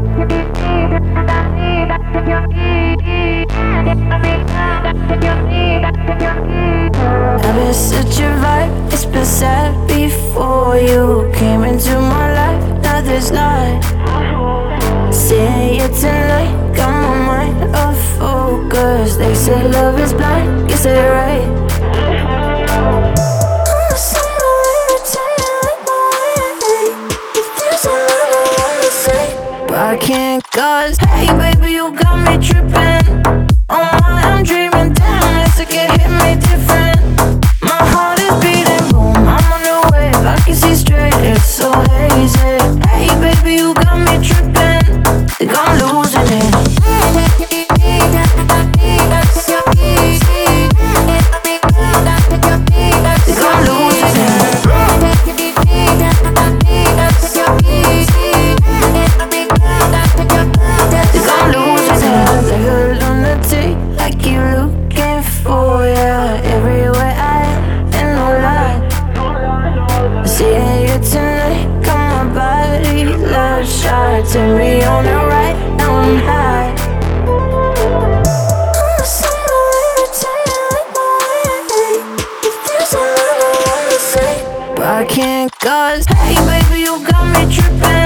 I've been such a vibe, it's been sad before you came into my life. Now there's not. Seeing you tonight, got my mind off focus. They say love is blind, you say right. But I can't, cause hey baby, you got me tripping. Oh my, I'm dreaming, damn, it's like it hit me different. My heart is beating, boom, I'm on the wave, I can see straight, it's so hazy. Hey baby, you got me tripping, think I'm losing it. Think I'm losing it. Think I'm losing it. Like a lunatic, like you looking for ya everywhere I am, and no lie. Seeing you tonight, got my body love shot. Take me on the right, now I'm high. But I can't, cause hey baby, you got me tripping.